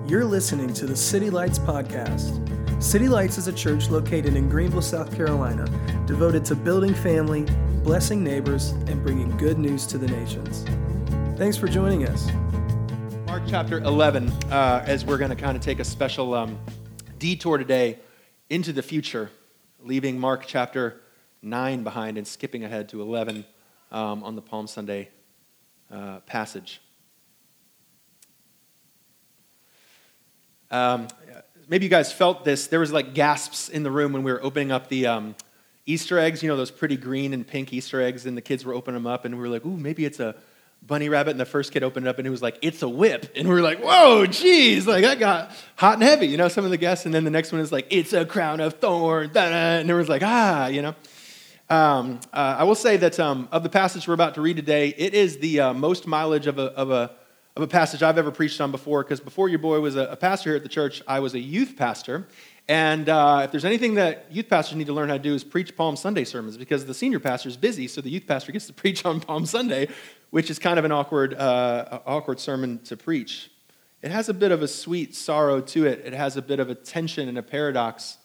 You're listening to the City Lights Podcast. City Lights is a church located in Greenville, South Carolina, devoted to building family, blessing neighbors, and bringing good news to the nations. Thanks for joining us. Mark chapter 11, as we're going to kind of take a special detour today into the future, leaving Mark chapter 9 behind and skipping ahead to 11 on the Palm Sunday passage. Maybe you guys felt this. There was like gasps in the room when we were opening up the Easter eggs, you know, those pretty green and pink Easter eggs, and the kids were opening them up, and we were like, ooh, maybe it's a bunny rabbit, and the first kid opened it up, and it was like, it's a whip, and we were like, whoa, geez, like that got hot and heavy, you know, some of the guests, and then the next one is like, it's a crown of thorns, and there was like, you know. I will say that of the passage we're about to read today, it is the most mileage of a passage I've ever preached on before, because before your boy was a pastor here at the church, I was a youth pastor. And if there's anything that youth pastors need to learn how to do is preach Palm Sunday sermons, because the senior pastor is busy, so the youth pastor gets to preach on Palm Sunday, which is kind of an awkward sermon to preach. It has a bit of a sweet sorrow to it. It has a bit of a tension and a paradox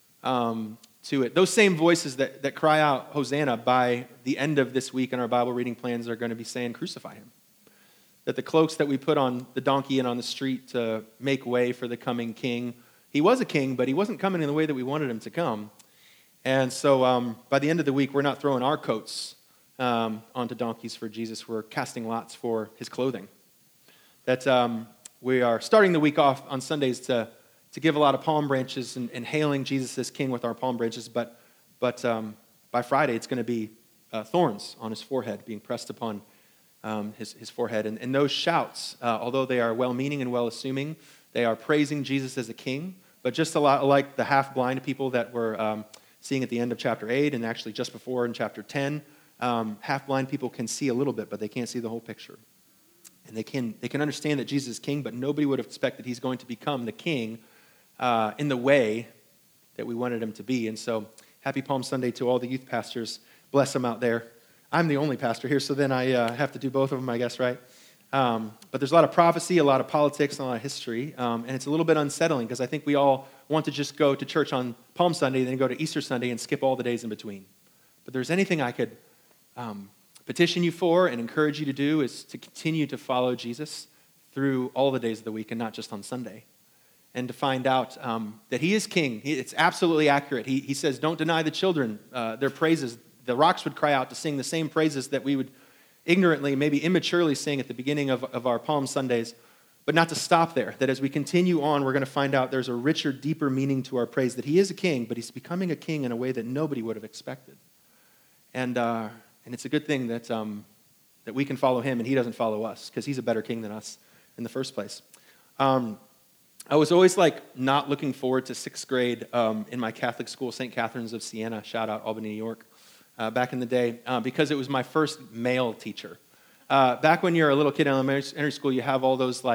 to it. Those same voices that cry out, Hosanna, by the end of this week in our Bible reading plans are going to be saying, crucify him. That the cloaks that we put on the donkey and on the street to make way for the coming king, he was a king, but he wasn't coming in the way that we wanted him to come. And so by the end of the week, we're not throwing our coats onto donkeys for Jesus. We're casting lots for his clothing. That we are starting the week off on Sundays to give a lot of palm branches and hailing Jesus as king with our palm branches, but by Friday, it's going to be thorns on his forehead being pressed upon his forehead. And those shouts, although they are well-meaning and well-assuming, they are praising Jesus as a king, but just a lot like the half-blind people that we're seeing at the end of chapter 8 and actually just before in chapter 10, half-blind people can see a little bit, but they can't see the whole picture. And they can understand that Jesus is king, but nobody would have expected he's going to become the king in the way that we wanted him to be. And so happy Palm Sunday to all the youth pastors. Bless them out there. I'm the only pastor here, so then I have to do both of them, I guess, right? But there's a lot of prophecy, a lot of politics, and a lot of history, and it's a little bit unsettling because I think we all want to just go to church on Palm Sunday, then go to Easter Sunday and skip all the days in between. But there's anything I could petition you for and encourage you to do is to continue to follow Jesus through all the days of the week and not just on Sunday. And to find out that he is king. It's absolutely accurate. He says, don't deny the children their praises. The rocks would cry out to sing the same praises that we would ignorantly, maybe immaturely sing at the beginning of our Palm Sundays, but not to stop there. That as we continue on, we're going to find out there's a richer, deeper meaning to our praise, that he is a king, but he's becoming a king in a way that nobody would have expected. And it's a good thing that we can follow him and he doesn't follow us, because he's a better king than us in the first place. I was always not looking forward to sixth grade in my Catholic school, St. Catherine's of Siena, shout out Albany, New York. Back in the day, because it was my first male teacher. Back when you're a little kid in elementary school, you have all those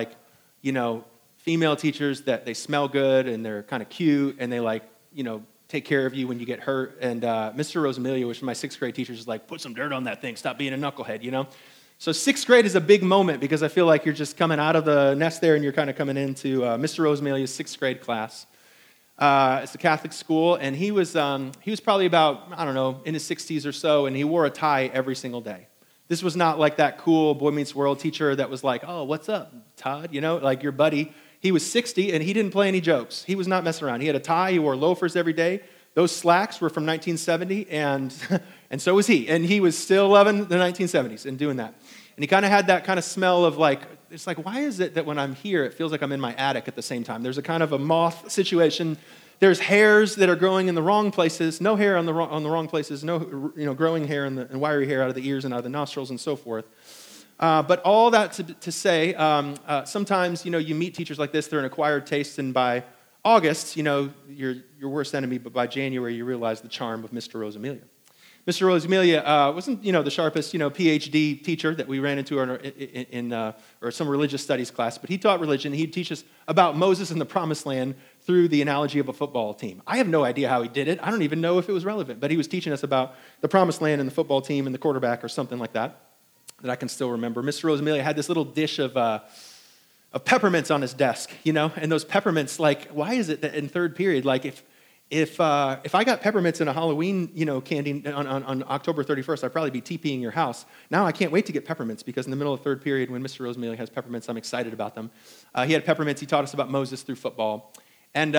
female teachers that they smell good and they're kind of cute and they take care of you when you get hurt. And Mr. Rosamilia, which was my sixth grade teacher, is like, put some dirt on that thing, stop being a knucklehead, you know? So sixth grade is a big moment because I feel like you're just coming out of the nest there and you're kind of coming into Mr. Rosamilia's sixth grade class. It's a Catholic school, and he was probably about, I don't know, in his 60s or so, and he wore a tie every single day. This was not like that cool Boy Meets World teacher that was like, oh, what's up, Todd? You know, like your buddy. He was 60, and he didn't play any jokes. He was not messing around. He had a tie. He wore loafers every day. Those slacks were from 1970, and so was he. And he was still loving the 1970s and doing that. And he kind of had that kind of smell of it's like, why is it that when I'm here, it feels like I'm in my attic at the same time? There's a kind of a moth situation. There's hairs that are growing in the wrong places, no hair on the wrong places, no growing hair and wiry hair out of the ears and out of the nostrils and so forth. But all that to say, sometimes you meet teachers like this. They're an acquired taste, and by August, you're your worst enemy. But by January, you realize the charm of Mr. Rosamilia. Mr. Rosamilia wasn't, the sharpest, PhD teacher that we ran into in some religious studies class, but he taught religion. He'd teach us about Moses and the Promised Land through the analogy of a football team. I have no idea how he did it. I don't even know if it was relevant, but he was teaching us about the Promised Land and the football team and the quarterback or something like that I can still remember. Mr. Rosamilia had this little dish of peppermints on his desk, and those peppermints, like, why is it that in third period, like if I got peppermints in a Halloween, candy on October 31st, I'd probably be TPing your house. Now I can't wait to get peppermints because in the middle of third period when Mr. Rosemary has peppermints, I'm excited about them. He had peppermints. He taught us about Moses through football. And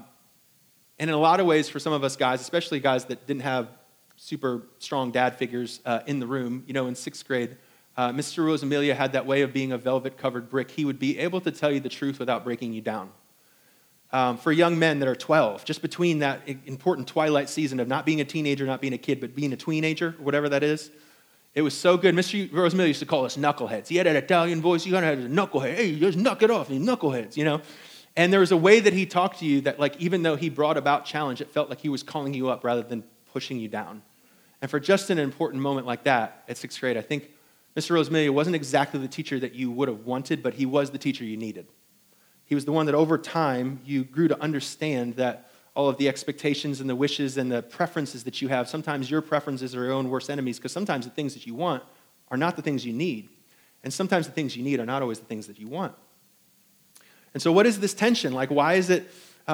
in a lot of ways for some of us guys, especially guys that didn't have super strong dad figures in the room, in sixth grade, Mr. Rosamilia had that way of being a velvet-covered brick. He would be able to tell you the truth without breaking you down. For young men that are 12, just between that important twilight season of not being a teenager, not being a kid, but being a tweenager, whatever that is, it was so good. Mr. Rosamilia used to call us knuckleheads. He had that Italian voice. You got to have a knucklehead. Hey, just knock it off, you knuckleheads, And there was a way that he talked to you that, like, even though he brought about challenge, it felt like he was calling you up rather than pushing you down. And for just an important moment like that at sixth grade, I think Mr. Rosamilia wasn't exactly the teacher that you would have wanted, but he was the teacher you needed. He was the one that over time you grew to understand that all of the expectations and the wishes and the preferences that you have, sometimes your preferences are your own worst enemies because sometimes the things that you want are not the things you need. And sometimes the things you need are not always the things that you want. And so what is this tension? Like, why is it,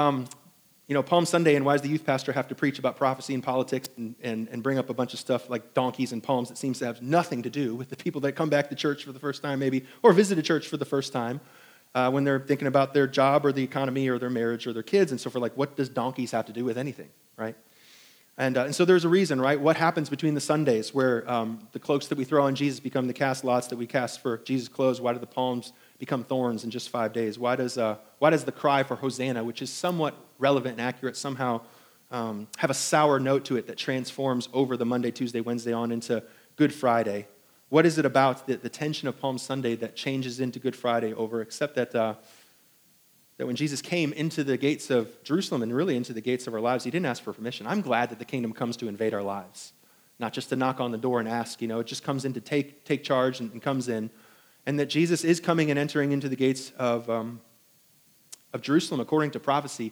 Palm Sunday, and why does the youth pastor have to preach about prophecy and politics and bring up a bunch of stuff like donkeys and palms that seems to have nothing to do with the people that come back to church for the first time maybe, or visit a church for the first time when they're thinking about their job or the economy or their marriage or their kids and so forth. Like, what does donkeys have to do with anything, right? And so there's a reason, right? What happens between the Sundays where the cloaks that we throw on Jesus become the cast lots that we cast for Jesus' clothes? Why do the palms become thorns in just 5 days? Why does the cry for Hosanna, which is somewhat relevant and accurate, somehow have a sour note to it that transforms over the Monday, Tuesday, Wednesday on into Good Friday? What is it about the tension of Palm Sunday that changes into Good Friday over, except that when Jesus came into the gates of Jerusalem and really into the gates of our lives, he didn't ask for permission. I'm glad that the kingdom comes to invade our lives, not just to knock on the door and ask. It just comes in to take charge and comes in. And that Jesus is coming and entering into the gates of Jerusalem, according to prophecy,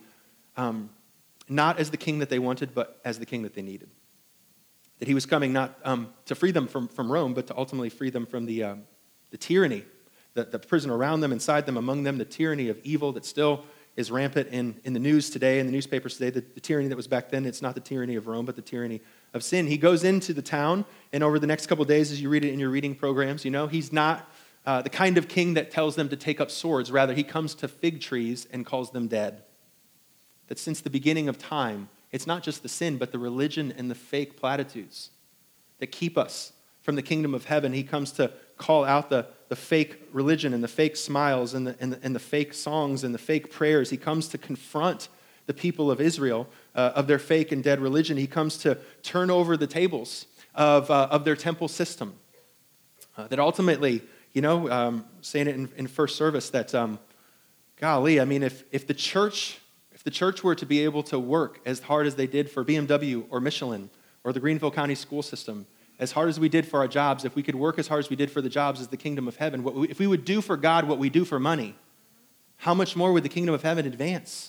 not as the king that they wanted, but as the king that they needed. That he was coming not to free them from Rome, but to ultimately free them from the tyranny, the prison around them, inside them, among them, the tyranny of evil that still is rampant in the news today, in the newspapers today. The tyranny that was back then, it's not the tyranny of Rome, but the tyranny of sin. He goes into the town, and over the next couple of days, as you read it in your reading programs, he's not the kind of king that tells them to take up swords. Rather, he comes to fig trees and calls them dead. That since the beginning of time, it's not just the sin, but the religion and the fake platitudes that keep us from the kingdom of heaven. He comes to call out the fake religion and the fake smiles and the fake songs and the fake prayers. He comes to confront the people of Israel of their fake and dead religion. He comes to turn over the tables of their temple system. That ultimately, saying it in first service, that golly, I mean, if the church were to be able to work as hard as they did for BMW or Michelin or the Greenville County school system, as hard as we did for our jobs, if we could work as hard as we did for the jobs as the kingdom of heaven, if we would do for God what we do for money, how much more would the kingdom of heaven advance?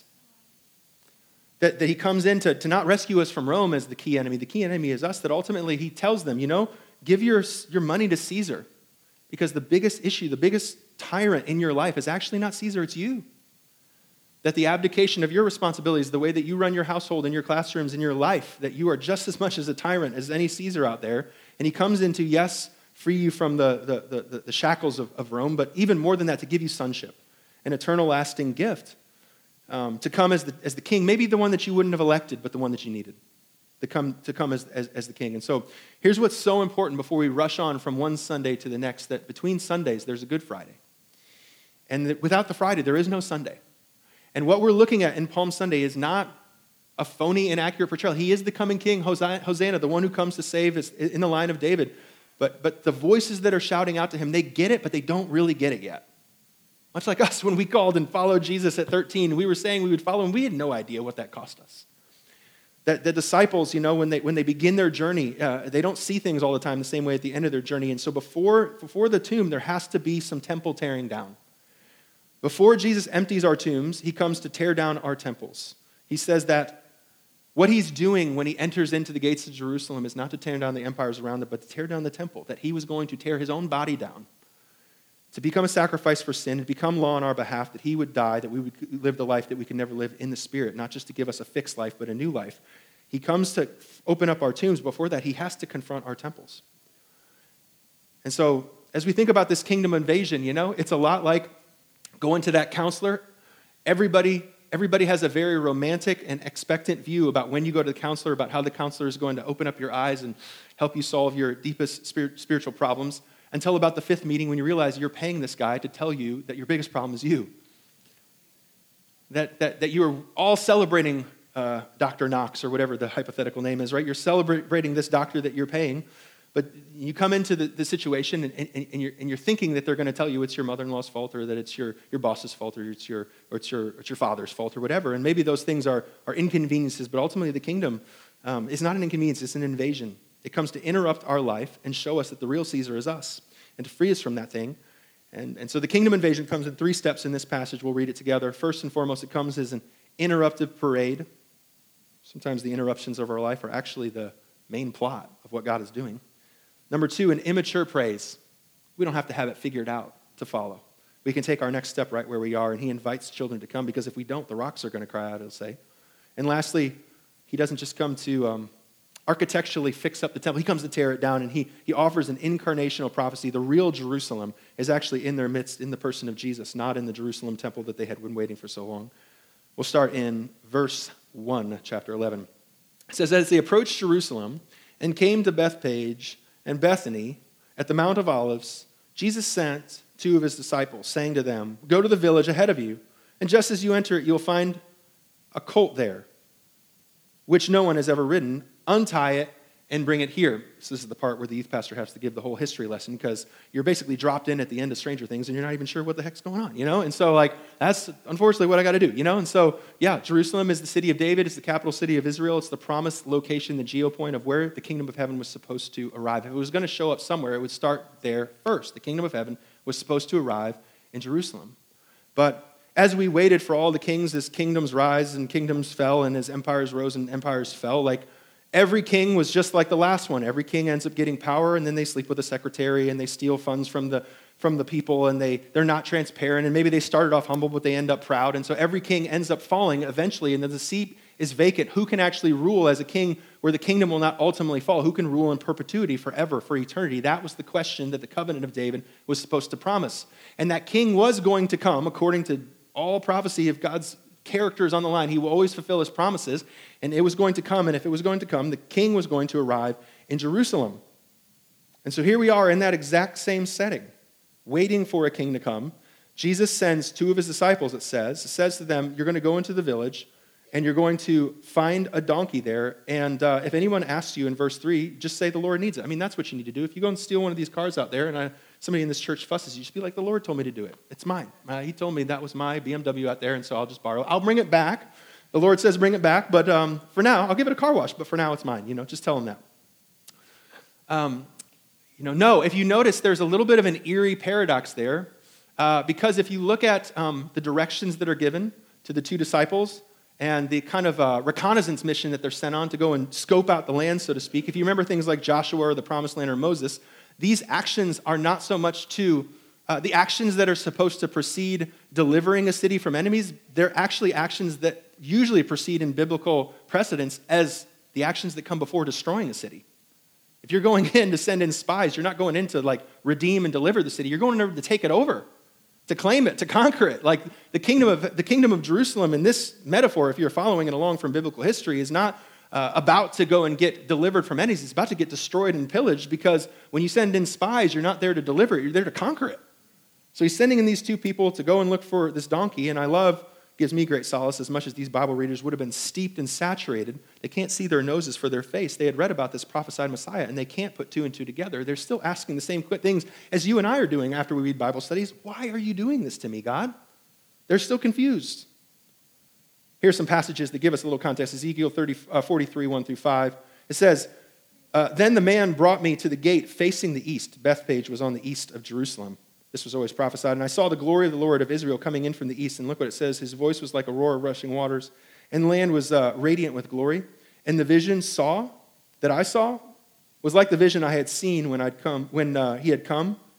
That he comes in to not rescue us from Rome as the key enemy. The key enemy is us, that ultimately he tells them, give your money to Caesar. Because the biggest issue, the biggest tyrant in your life is actually not Caesar, it's you. That the abdication of your responsibilities, the way that you run your household and your classrooms and your life, that you are just as much as a tyrant as any Caesar out there. And he comes in to, yes, free you from the shackles of Rome, but even more than that, to give you sonship, an eternal lasting gift, to come as the king, maybe the one that you wouldn't have elected, but the one that you needed, to come as the king. And so here's what's so important before we rush on from one Sunday to the next, that between Sundays, there's a Good Friday. And that without the Friday, there is no Sunday. And what we're looking at in Palm Sunday is not a phony, inaccurate portrayal. He is the coming king, Hosanna, the one who comes to save is in the line of David. But the voices that are shouting out to him, they get it, but they don't really get it yet. Much like us when we called and followed Jesus at 13. We were saying we would follow him. We had no idea what that cost us. That the disciples, when they begin their journey, they don't see things all the time the same way at the end of their journey. And so before the tomb, there has to be some temple tearing down. Before Jesus empties our tombs, he comes to tear down our temples. He says that what he's doing when he enters into the gates of Jerusalem is not to tear down the empires around it, but to tear down the temple, that he was going to tear his own body down to become a sacrifice for sin, to become law on our behalf, that he would die, that we would live the life that we could never live in the Spirit, not just to give us a fixed life, but a new life. He comes to open up our tombs. Before that, he has to confront our temples. And so, as we think about this kingdom invasion, it's a lot like going to that counselor. Everybody has a very romantic and expectant view about when you go to the counselor, about how the counselor is going to open up your eyes and help you solve your deepest spiritual problems, until about the fifth meeting when you realize you're paying this guy to tell you that your biggest problem is you. That you are all celebrating Dr. Knox, or whatever the hypothetical name is, right? You're celebrating this doctor that you're paying, but you come into the situation and you're thinking that they're going to tell you it's your mother-in-law's fault, or that it's your boss's fault, or it's your father's fault, or whatever. And maybe those things are inconveniences, but ultimately the kingdom is not an inconvenience, it's an invasion. It comes to interrupt our life and show us that the real Caesar is us, and to free us from that thing. And so the kingdom invasion comes in 3 steps in this passage. We'll read it together. First and foremost, it comes as an interruptive parade. Sometimes the interruptions of our life are actually the main plot of what God is doing. Number 2, an immature praise. We don't have to have it figured out to follow. We can take our next step right where we are, and he invites children to come, because if we don't, the rocks are going to cry out, he'll say. And lastly, he doesn't just come to architecturally fix up the temple. He comes to tear it down, and he offers an incarnational prophecy. The real Jerusalem is actually in their midst, in the person of Jesus, not in the Jerusalem temple that they had been waiting for so long. We'll start in verse 1, chapter 11. It says, as they approached Jerusalem and came to Bethphage and Bethany at the Mount of Olives, Jesus sent 2 of his disciples, saying to them, go to the village ahead of you, and just as you enter it, you'll find a colt there, which no one has ever ridden. Untie it and bring it here. So this is the part where the youth pastor has to give the whole history lesson, because you're basically dropped in at the end of Stranger Things and you're not even sure what the heck's going on, And so, that's unfortunately what I got to do, And so, Jerusalem is the city of David. It's the capital city of Israel. It's the promised location, the geopoint of where the kingdom of heaven was supposed to arrive. If it was going to show up somewhere, it would start there first. The kingdom of heaven was supposed to arrive in Jerusalem. But as we waited for all the kings, as kingdoms rise and kingdoms fell, and as empires rose and empires fell, every king was just like the last one. Every king ends up getting power, and then they sleep with a secretary, and they steal funds from the people, and they're not transparent, and maybe they started off humble, but they end up proud. And so every king ends up falling eventually, and then the seat is vacant. Who can actually rule as a king where the kingdom will not ultimately fall? Who can rule in perpetuity, forever, for eternity? That was the question that the covenant of David was supposed to promise. And that king was going to come, according to all prophecy of God's characters on the line. He will always fulfill his promises, and it was going to come, and if it was going to come, the king was going to arrive in Jerusalem. And so here we are in that exact same setting, waiting for a king to come. Jesus sends 2 of his disciples, it says to them, you're going to go into the village, and you're going to find a donkey there, and if anyone asks you in verse 3, just say the Lord needs it. That's what you need to do. If you go and steal one of these cars out there, and somebody in this church fusses, you just be like, the Lord told me to do it. It's mine. He told me that was my BMW out there, and so I'll just borrow it. I'll bring it back. The Lord says bring it back, but for now, I'll give it a car wash, but for now it's mine. Just tell him that. No, if you notice, there's a little bit of an eerie paradox there, because if you look at the directions that are given to the 2 disciples, and the kind of reconnaissance mission that they're sent on to go and scope out the land, so to speak. If you remember things like Joshua or the Promised Land or Moses, these actions are not so much to, the actions that are supposed to precede delivering a city from enemies, they're actually actions that usually proceed in biblical precedence as the actions that come before destroying a city. If you're going in to send in spies, you're not going in to redeem and deliver the city. You're going in to take it over, to claim it, to conquer it. The kingdom of Jerusalem in this metaphor, if you're following it along from biblical history, is not about to go and get delivered from enemies. It's about to get destroyed and pillaged, because when you send in spies, you're not there to deliver it, you're there to conquer it. So he's sending in these 2 people to go and look for this donkey, and gives me great solace, as much as these Bible readers would have been steeped and saturated. They can't see their noses for their face. They had read about this prophesied Messiah, and they can't put 2 and 2 together. They're still asking the same things as you and I are doing after we read Bible studies. Why are you doing this to me, God? They're still confused. Here's some passages that give us a little context. Ezekiel 43, 1 through 5. It says, then the man brought me to the gate facing the east. Bethphage was on the east of Jerusalem. This was always prophesied. And I saw the glory of the Lord of Israel coming in from the east. And look what it says. His voice was like a roar of rushing waters. And the land was radiant with glory. And the vision that I saw was like the vision I had seen when he had come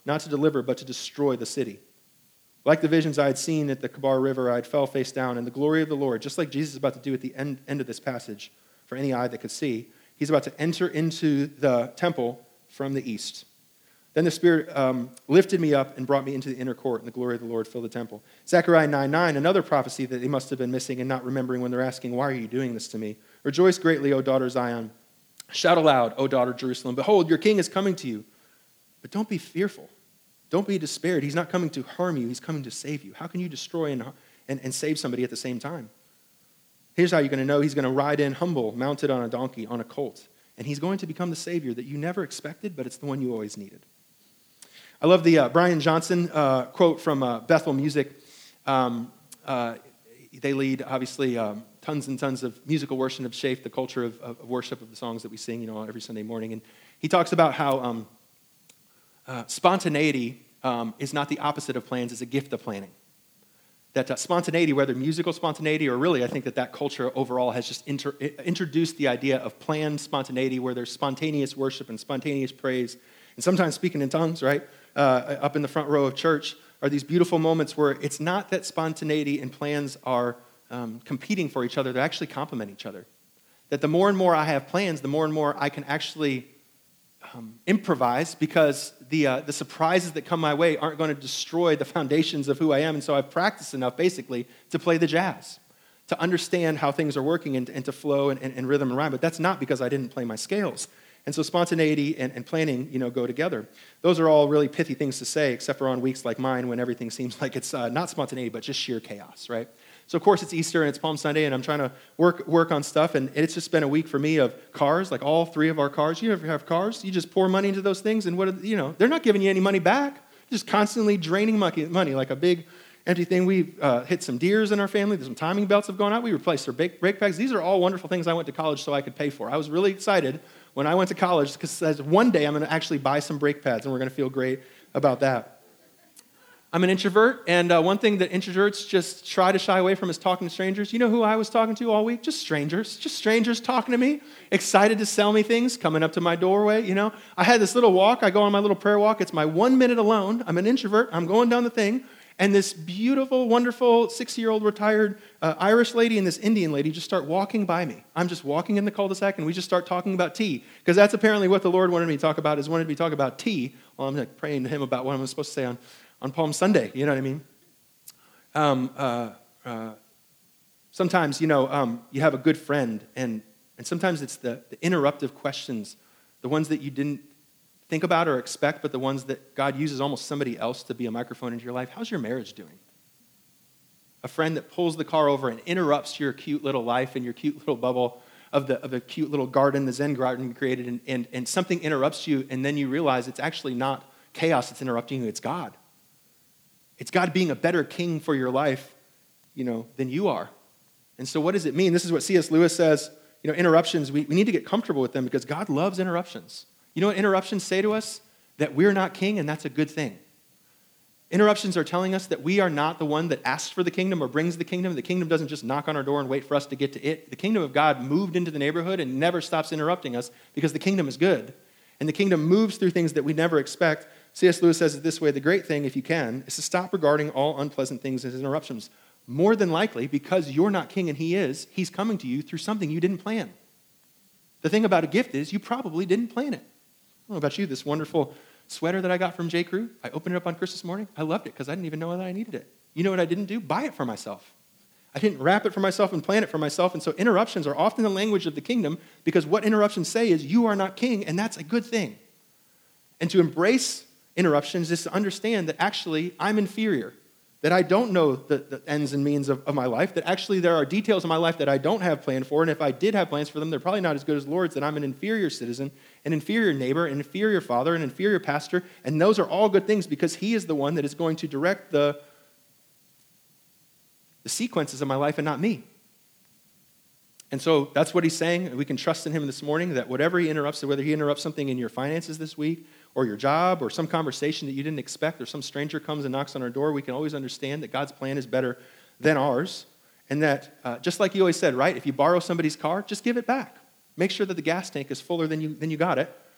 not to deliver, but to destroy the city. Like the visions I had seen at the Kabar River, I had fell face down, and the glory of the Lord, just like Jesus is about to do at the end of this passage, for any eye that could see, he's about to enter into the temple from the east. Then the Spirit lifted me up and brought me into the inner court, and the glory of the Lord filled the temple. Zechariah 9:9, another prophecy that they must have been missing and not remembering when they're asking, why are you doing this to me? Rejoice greatly, O daughter Zion. Shout aloud, O daughter Jerusalem. Behold, your king is coming to you. But don't be fearful. Don't be despaired. He's not coming to harm you. He's coming to save you. How can you destroy and save somebody at the same time? Here's how you're going to know. He's going to ride in humble, mounted on a donkey, on a colt. And he's going to become the Savior that you never expected, but it's the one you always needed. I love the Brian Johnson quote from Bethel Music. They lead, obviously, tons and tons of musical worship and have shaped the culture of worship of the songs that we sing, every Sunday morning. And he talks about how spontaneity is not the opposite of plans, it's a gift of planning. That spontaneity, whether musical spontaneity or really, I think that culture overall has just introduced the idea of planned spontaneity where there's spontaneous worship and spontaneous praise, and sometimes speaking in tongues, right, up in the front row of church, are these beautiful moments where it's not that spontaneity and plans are competing for each other, they actually complement each other. That the more and more I have plans, the more and more I can actually improvise because the surprises that come my way aren't going to destroy the foundations of who I am. And so I've practiced enough, basically, to play the jazz, to understand how things are working and to flow and rhythm and rhyme. But that's not because I didn't play my scales. And so spontaneity and planning, go together. Those are all really pithy things to say, except for on weeks like mine when everything seems like it's not spontaneity, but just sheer chaos, right? So, of course, it's Easter and it's Palm Sunday, and I'm trying to work on stuff, and it's just been a week for me of cars, like all three of our cars. You ever have cars? You just pour money into those things, and they're not giving you any money back. Just constantly draining money like a big empty thing. We've hit some deers in our family. Some timing belts have gone out. We replaced our brake pads. These are all wonderful things I went to college so I could pay for. I was really excited when I went to college because one day I'm going to actually buy some brake pads, and we're going to feel great about that. I'm an introvert, and one thing that introverts just try to shy away from is talking to strangers. You know who I was talking to all week? Just strangers talking to me, excited to sell me things, coming up to my doorway, I had this little walk. I go on my little prayer walk. It's my 1 minute alone. I'm an introvert. I'm going down the thing, and this beautiful, wonderful 60-year-old retired Irish lady and this Indian lady just start walking by me. I'm just walking in the cul-de-sac, and we just start talking about tea, because that's apparently what the Lord wanted me to talk about, wanted me to talk about tea while I'm praying to him about what I'm supposed to say on Palm Sunday, you know what I mean? Sometimes, you have a good friend, and sometimes it's the interruptive questions, the ones that you didn't think about or expect, but the ones that God uses almost somebody else to be a microphone into your life. How's your marriage doing? A friend that pulls the car over and interrupts your cute little life and your cute little bubble of the cute little garden, the Zen garden you created, and something interrupts you, and then you realize it's actually not chaos that's interrupting you, it's God. It's God being a better king for your life, than you are. And so what does it mean? This is what C.S. Lewis says, interruptions, we need to get comfortable with them because God loves interruptions. You know what interruptions say to us? That we're not king, and that's a good thing. Interruptions are telling us that we are not the one that asks for the kingdom or brings the kingdom. The kingdom doesn't just knock on our door and wait for us to get to it. The kingdom of God moved into the neighborhood and never stops interrupting us because the kingdom is good. And the kingdom moves through things that we never expect. C.S. Lewis says it this way: the great thing, if you can, is to stop regarding all unpleasant things as interruptions. More than likely, because you're not king and he is, he's coming to you through something you didn't plan. The thing about a gift is you probably didn't plan it. I don't know about you, this wonderful sweater that I got from J. Crew, I opened it up on Christmas morning. I loved it because I didn't even know that I needed it. You know what I didn't do? Buy it for myself. I didn't wrap it for myself and plan it for myself. And so interruptions are often the language of the kingdom because what interruptions say is you are not king, and that's a good thing. And to embrace interruptions is to understand that actually I'm inferior, that I don't know the ends and means of my life, that actually there are details in my life that I don't have planned for, and if I did have plans for them, they're probably not as good as Lord's, that I'm an inferior citizen, an inferior neighbor, an inferior father, an inferior pastor, and those are all good things because he is the one that is going to direct the sequences of my life and not me. And so that's what he's saying. We can trust in him this morning that whatever he interrupts, whether he interrupts something in your finances this week or your job or some conversation that you didn't expect or some stranger comes and knocks on our door, we can always understand that God's plan is better than ours. And that, just like he always said, right, if you borrow somebody's car, just give it back. Make sure that the gas tank is fuller than you got it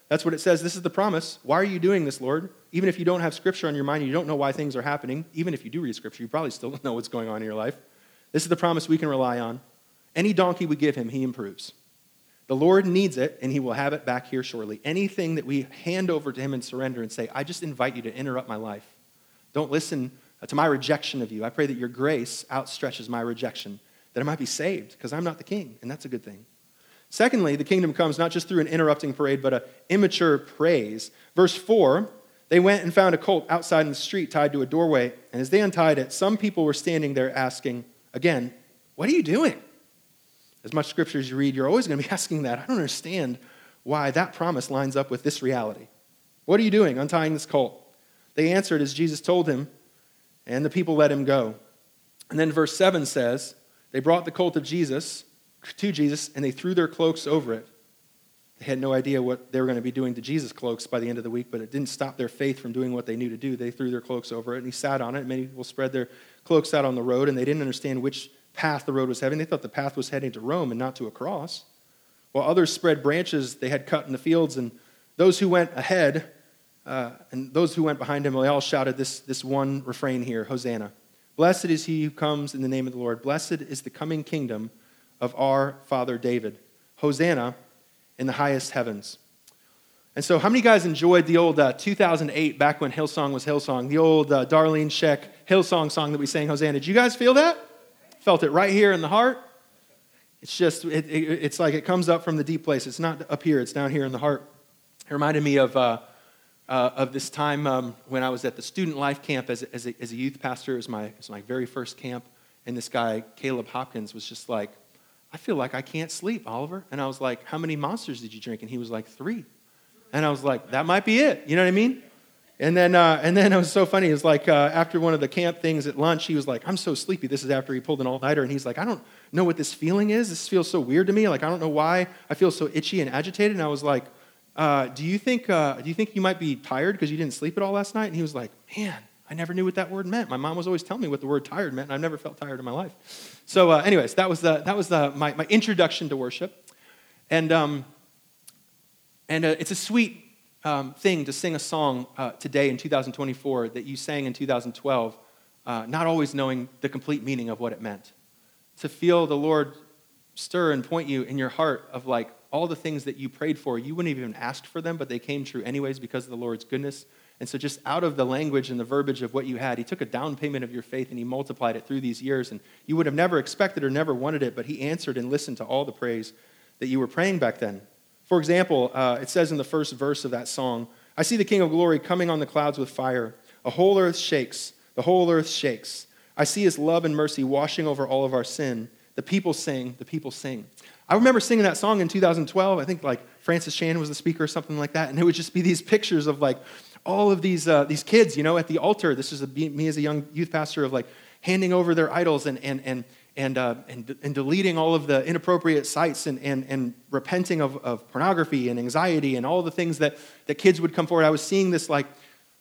That's what it says. This is the promise. Why are you doing this, Lord? Even if you don't have Scripture on your mind, you don't know why things are happening. Even if you do read Scripture, you probably still don't know what's going on in your life. This is the promise we can rely on. Any donkey we give him, he improves. The Lord needs it, and he will have it back here shortly. Anything that we hand over to him and surrender and say, I just invite you to interrupt my life. Don't listen to my rejection of you. I pray that your grace outstretches my rejection, that I might be saved, because I'm not the king, and that's a good thing. Secondly, the kingdom comes not just through an interrupting parade, but an immature praise. Verse 4, they went and found a colt outside in the street tied to a doorway, and as they untied it, some people were standing there asking, again, what are you doing? As much scripture as you read, you're always going to be asking that. I don't understand why that promise lines up with this reality. What are you doing, untying this colt? They answered as Jesus told him, and the people let him go. And then verse 7 says, they brought the colt to Jesus, and they threw their cloaks over it. They had no idea what they were going to be doing to Jesus' cloaks by the end of the week, but it didn't stop their faith from doing what they knew to do. They threw their cloaks over it, and he sat on it. Many people spread their cloaks out on the road, and they didn't understand which path the road was heading. They thought the path was heading to Rome and not to a cross. While others spread branches they had cut in the fields, and those who went ahead and those who went behind him, they all shouted this one refrain here, Hosanna. Blessed is he who comes in the name of the Lord. Blessed is the coming kingdom of our father David. Hosanna in the highest heavens. And so how many guys enjoyed the old 2008, back when Hillsong was Hillsong, the old Darlene Scheck Hillsong song that we sang, Hosanna? Did you guys feel that? Felt it right here in the heart? It's just, it's like it comes up from the deep place. It's not up here, it's down here in the heart. It reminded me of this time when I was at the student life camp as a youth pastor. It was my very first camp, and this guy, Caleb Hopkins, was just like, I feel like I can't sleep, Oliver. And I was like, how many Monsters did you drink? And he was like, 3. And I was like, that might be it. You know what I mean? And then it was so funny. It was like after one of the camp things at lunch, he was like, I'm so sleepy. This is after he pulled an all-nighter. And he's like, I don't know what this feeling is. This feels so weird to me. Like, I don't know why I feel so itchy and agitated. And I was like, do you think you might be tired because you didn't sleep at all last night? And he was like, man, I never knew what that word meant. My mom was always telling me what the word tired meant, and I've never felt tired in my life. So anyways, that was my introduction to worship. And it's a sweet thing to sing a song today in 2024 that you sang in 2012, not always knowing the complete meaning of what it meant. To feel the Lord stir and point you in your heart of like all the things that you prayed for, you wouldn't have even asked for them, but they came true anyways because of the Lord's goodness. And so just out of the language and the verbiage of what you had, he took a down payment of your faith and he multiplied it through these years. And you would have never expected or never wanted it, but he answered and listened to all the praise that you were praying back then. For example, it says in the first verse of that song, I see the King of Glory coming on the clouds with fire. The whole earth shakes. The whole earth shakes. I see his love and mercy washing over all of our sin. The people sing. The people sing. I remember singing that song in 2012. I think like Francis Chan was the speaker or something like that. And it would just be these pictures of like all of these kids, you know, at the altar. This is me as a young youth pastor of like handing over their idols and deleting all of the inappropriate sites and repenting of pornography and anxiety and all the things that kids would come forward. I was seeing this like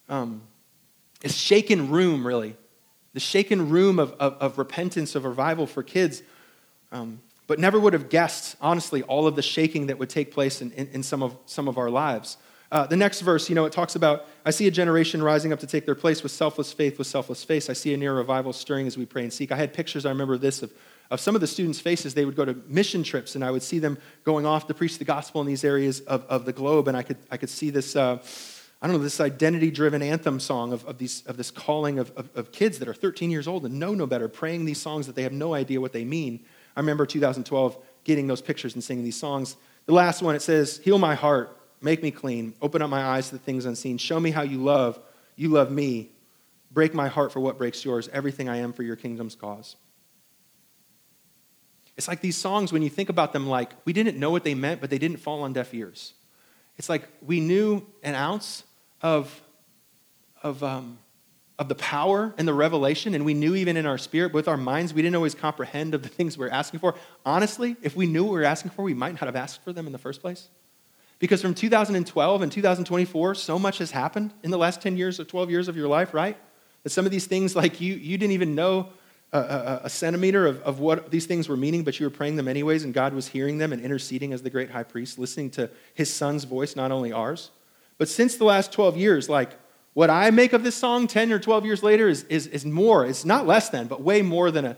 this shaken room, really. The shaken room of repentance, of revival for kids. But never would have guessed, honestly, all of the shaking that would take place in some of our lives. The next verse, it talks about, I see a generation rising up to take their place with selfless faith, with selfless face. I see a near revival stirring as we pray and seek. I had pictures, I remember this, of some of the students' faces. They would go to mission trips, and I would see them going off to preach the gospel in these areas of the globe, and I could see this, this identity-driven anthem song of this calling of kids that are 13 years old and know no better, praying these songs that they have no idea what they mean. I remember 2012 getting those pictures and singing these songs. The last one, it says, heal my heart. Make me clean. Open up my eyes to the things unseen. Show me how you love me. Break my heart for what breaks yours. Everything I am for your kingdom's cause. It's like these songs, when you think about them, like we didn't know what they meant, but they didn't fall on deaf ears. It's like we knew an ounce of the power and the revelation, and we knew even in our spirit, with our minds, we didn't always comprehend of the things we were asking for. Honestly, if we knew what we were asking for, we might not have asked for them in the first place. Because from 2012 and 2024, so much has happened in the last 10 years or 12 years of your life, right? That some of these things, like you didn't even know a centimeter of what these things were meaning, but you were praying them anyways, and God was hearing them and interceding as the great high priest, listening to his son's voice, not only ours. But since the last 12 years, like what I make of this song 10 or 12 years later is more. It's not less than, but way more than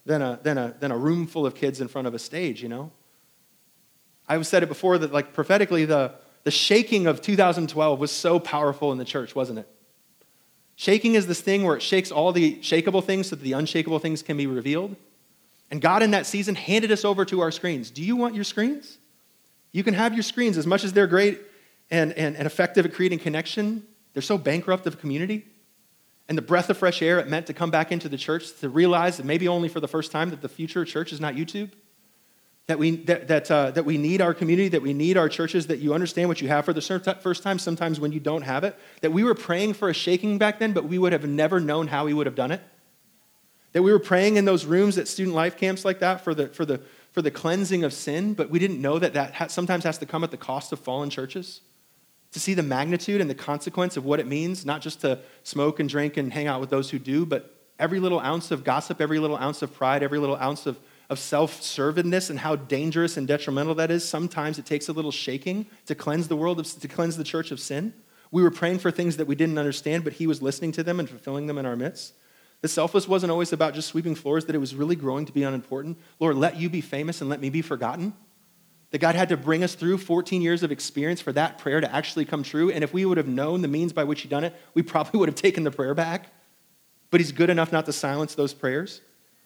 a room full of kids in front of a stage, you know? I've said it before that like prophetically, the shaking of 2012 was so powerful in the church, wasn't it? Shaking is this thing where it shakes all the shakeable things so that the unshakable things can be revealed. And God in that season handed us over to our screens. Do you want your screens? You can have your screens as much as they're great and effective at creating connection. They're so bankrupt of community. And the breath of fresh air it meant to come back into the church to realize that maybe only for the first time that the future church is not YouTube. That we need our community, that we need our churches, that you understand what you have for the first time, sometimes when you don't have it. That we were praying for a shaking back then, but we would have never known how we would have done it. That we were praying in those rooms at student life camps like that for the cleansing of sin, but we didn't know that sometimes has to come at the cost of fallen churches. To see the magnitude and the consequence of what it means, not just to smoke and drink and hang out with those who do, but every little ounce of gossip, every little ounce of pride, every little ounce of self-servedness and how dangerous and detrimental that is. Sometimes it takes a little shaking to cleanse the world, to cleanse the church of sin. We were praying for things that we didn't understand, but he was listening to them and fulfilling them in our midst. The selfless wasn't always about just sweeping floors, that it was really growing to be unimportant. Lord, let you be famous and let me be forgotten. That God had to bring us through 14 years of experience for that prayer to actually come true. And if we would have known the means by which he'd done it, we probably would have taken the prayer back. But he's good enough not to silence those prayers.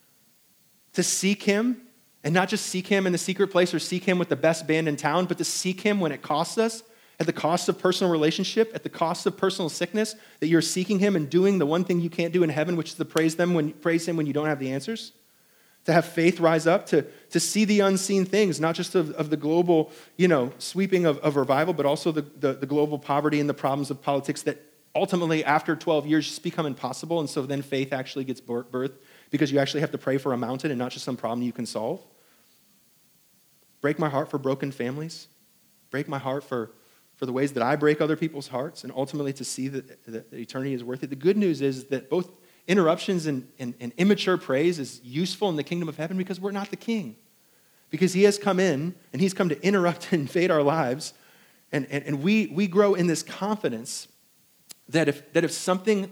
To seek him, and not just seek him in the secret place or seek him with the best band in town, but to seek him when it costs us, at the cost of personal relationship, at the cost of personal sickness, that you're seeking him and doing the one thing you can't do in heaven, which is to praise him when you don't have the answers. To have faith rise up, to see the unseen things, not just of the global, sweeping of revival, but also the global poverty and the problems of politics that ultimately, after 12 years, just become impossible. And so then faith actually gets birthed because you actually have to pray for a mountain and not just some problem you can solve. Break my heart for broken families. Break my heart for the ways that I break other people's hearts, and ultimately to see that eternity is worth it. The good news is that both interruptions and immature praise is useful in the kingdom of heaven because we're not the king. Because he has come in, and he's come to interrupt and invade our lives, and we grow in this confidence that if something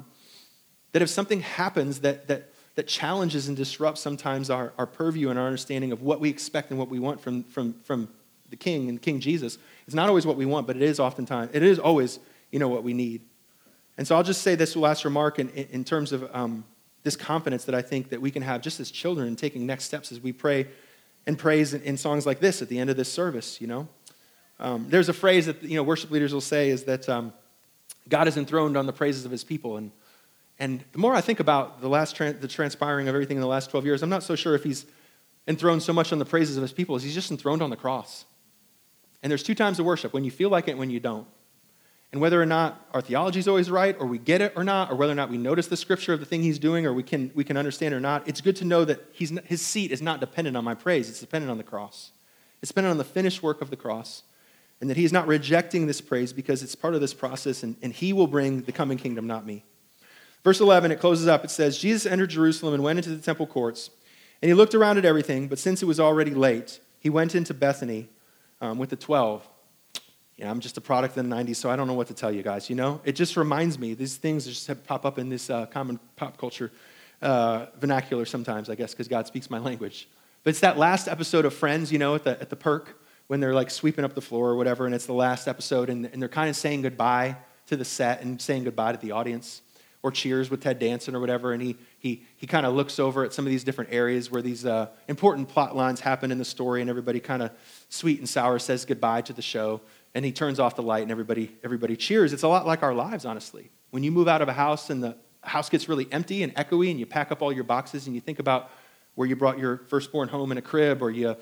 happens that challenges and disrupts sometimes our purview and our understanding of what we expect and what we want from the King and King Jesus, it's not always what we want, but it is always what we need. And so I'll just say this last remark in terms of this confidence that I think that we can have just as children in taking next steps as we pray and praise in songs like this at the end of this service. There's a phrase that worship leaders will say is that God is enthroned on the praises of his people. And the more I think about the transpiring of everything in the last 12 years, I'm not so sure if he's enthroned so much on the praises of his people as he's just enthroned on the cross. And there's two times of worship, when you feel like it and when you don't. And whether or not our theology is always right, or we get it or not, or whether or not we notice the scripture of the thing he's doing, or we can understand or not, it's good to know that his seat is not dependent on my praise. It's dependent on the cross. It's dependent on the finished work of the cross. And that he's not rejecting this praise because it's part of this process, and he will bring the coming kingdom, not me. Verse 11, it closes up. It says, Jesus entered Jerusalem and went into the temple courts, and he looked around at everything, but since it was already late, he went into Bethany with the 12. Yeah, I'm just a product of the 90s, so I don't know what to tell you guys, It just reminds me, these things just pop up in this common pop culture vernacular sometimes, I guess, because God speaks my language. But it's that last episode of Friends, at the perk, when they're like sweeping up the floor or whatever, and it's the last episode, and they're kind of saying goodbye to the set and saying goodbye to the audience. Or Cheers with Ted Danson or whatever, and he kind of looks over at some of these different areas where these important plot lines happen in the story, and everybody kind of sweet and sour says goodbye to the show, and he turns off the light, and everybody cheers. It's a lot like our lives, honestly. When you move out of a house and the house gets really empty and echoey, and you pack up all your boxes, and you think about where you brought your firstborn home in a crib, or you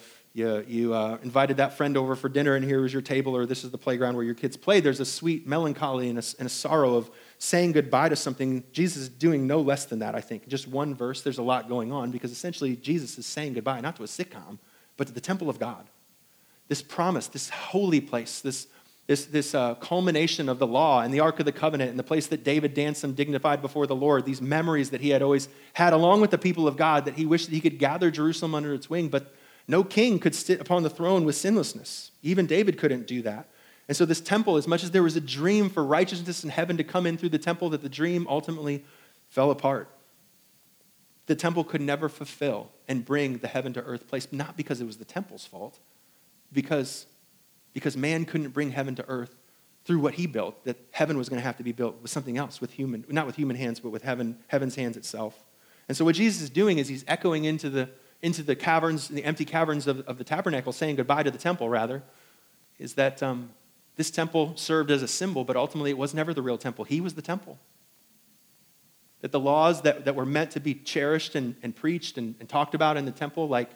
invited that friend over for dinner, and here was your table, or this is the playground where your kids play. There's a sweet melancholy and a sorrow of saying goodbye to something. Jesus is doing no less than that, I think. Just one verse, there's a lot going on, because essentially Jesus is saying goodbye, not to a sitcom, but to the temple of God. This promise, this holy place, this this culmination of the law and the Ark of the Covenant and the place that David danced and dignified before the Lord, these memories that he had always had along with the people of God, that he wished that he could gather Jerusalem under its wing, but no king could sit upon the throne with sinlessness. Even David couldn't do that. And so this temple, as much as there was a dream for righteousness in heaven to come in through the temple, that the dream ultimately fell apart. The temple could never fulfill and bring the heaven to earth place, not because it was the temple's fault, because man couldn't bring heaven to earth through what he built, that heaven was going to have to be built with something else, not with human hands, but with heaven's hands itself. And so what Jesus is doing is he's echoing into the caverns, the empty caverns of the tabernacle, saying goodbye to the temple, rather, is that this temple served as a symbol, but ultimately it was never the real temple. He was the temple. That the laws that were meant to be cherished and preached and talked about in the temple, like,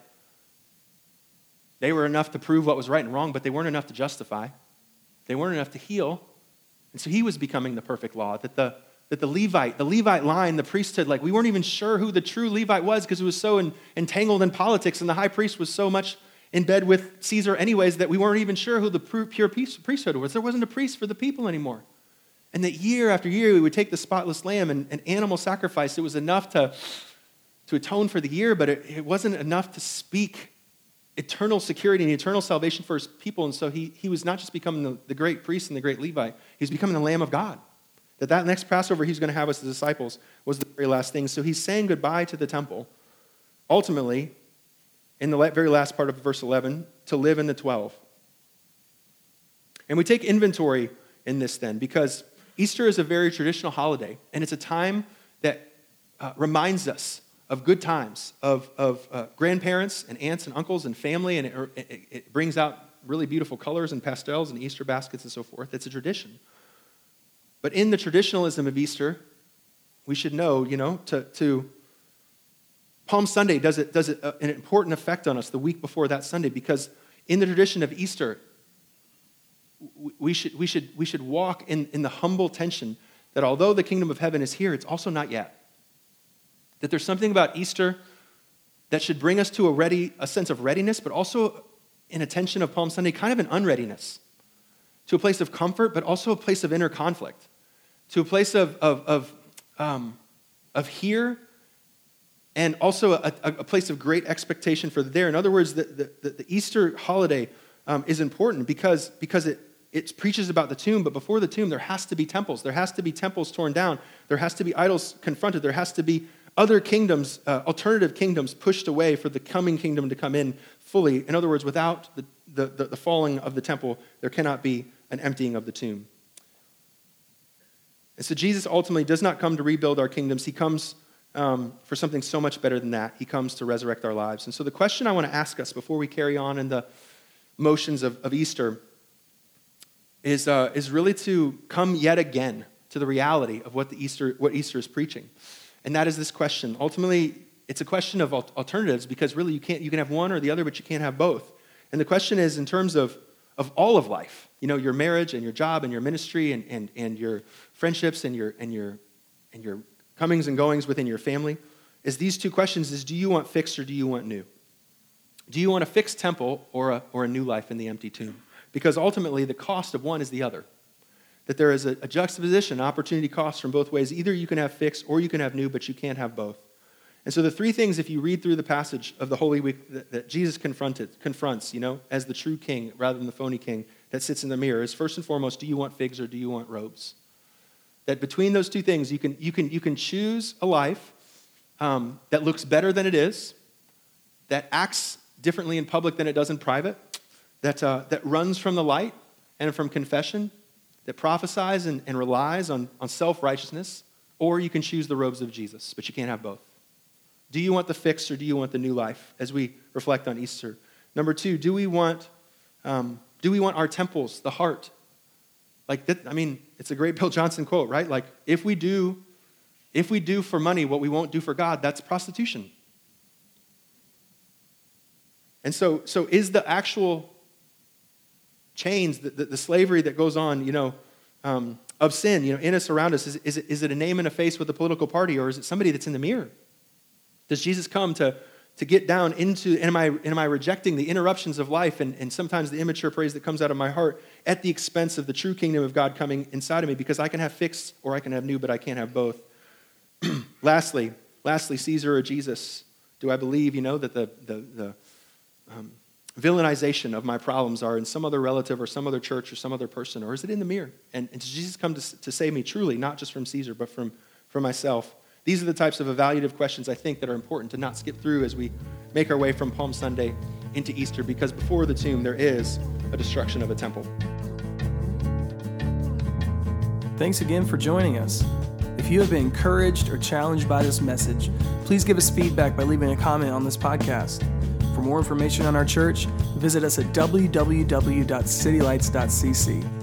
they were enough to prove what was right and wrong, but they weren't enough to justify. They weren't enough to heal. And so he was becoming the perfect law. That the Levite line, the priesthood, like, we weren't even sure who the true Levite was because it was so entangled in politics, and the high priest was so much in bed with Caesar anyways that we weren't even sure who the pure priesthood was. There wasn't a priest for the people anymore. And that year after year, we would take the spotless lamb and animal sacrifice. It was enough to atone for the year, but it wasn't enough to speak eternal security and eternal salvation for his people. And so he was not just becoming the great priest and the great Levite, he was becoming the Lamb of God. That next Passover he's going to have with his disciples was the very last thing. So he's saying goodbye to the temple, ultimately, in the very last part of verse 11, to live in the 12. And we take inventory in this then, because Easter is a very traditional holiday, and it's a time that reminds us of good times, of grandparents and aunts and uncles and family, and it brings out really beautiful colors and pastels and Easter baskets and so forth. It's a tradition. But in the traditionalism of Easter, we should know, to Palm Sunday does it an important effect on us the week before that Sunday, because in the tradition of Easter, we should walk in the humble tension that although the kingdom of heaven is here, it's also not yet. That there's something about Easter that should bring us to a sense of readiness, but also in a tension of Palm Sunday, kind of an unreadiness, to a place of comfort, but also a place of inner conflict, to a place of here, and also a place of great expectation for there. In other words, the Easter holiday is important because it preaches about the tomb, but before the tomb, there has to be temples. There has to be temples torn down. There has to be idols confronted. There has to be other kingdoms, alternative kingdoms pushed away for the coming kingdom to come in fully. In other words, without the falling of the temple, there cannot be an emptying of the tomb. And so Jesus ultimately does not come to rebuild our kingdoms. He comes for something so much better than that. He comes to resurrect our lives. And so the question I want to ask us before we carry on in the motions of Easter is really to come yet again to the reality of what Easter is preaching. And that is this question. Ultimately, it's a question of alternatives, because really you can have one or the other, but you can't have both. And the question is in terms of all of life, your marriage and your job and your ministry and your friendships and your comings and goings within your family, is these two questions: is do you want fixed or do you want new? Do you want a fixed temple or a new life in the empty tomb? Because ultimately the cost of one is the other. That there is a juxtaposition, opportunity cost from both ways. Either you can have fixed or you can have new, but you can't have both. And so the three things, if you read through the passage of the Holy Week that Jesus confronts, as the true king rather than the phony king that sits in the mirror, is first and foremost, do you want figs or do you want robes? That between those two things, you can choose a life that looks better than it is, that acts differently in public than it does in private, that runs from the light and from confession, that prophesies and relies on self-righteousness, or you can choose the robes of Jesus, but you can't have both. Do you want the fixed or do you want the new life as we reflect on Easter? Number two, do we want our temples, the heart? It's a great Bill Johnson quote, right? Like, if we do for money what we won't do for God, that's prostitution. And so is the actual chains, the slavery that goes on, of sin, in us, around us, is it a name and a face with a political party, or is it somebody that's in the mirror? Does Jesus come to to get down into, am I rejecting the interruptions of life and sometimes the immature praise that comes out of my heart at the expense of the true kingdom of God coming inside of me? Because I can have fixed or I can have new, but I can't have both. Lastly, Caesar or Jesus? Do I believe, that the villainization of my problems are in some other relative or some other church or some other person, or is it in the mirror? And does Jesus come to save me truly, not just from Caesar, but from myself? These are the types of evaluative questions I think that are important to not skip through as we make our way from Palm Sunday into Easter, because before the tomb there is a destruction of a temple. Thanks again for joining us. If you have been encouraged or challenged by this message, please give us feedback by leaving a comment on this podcast. For more information on our church, visit us at www.citylights.cc.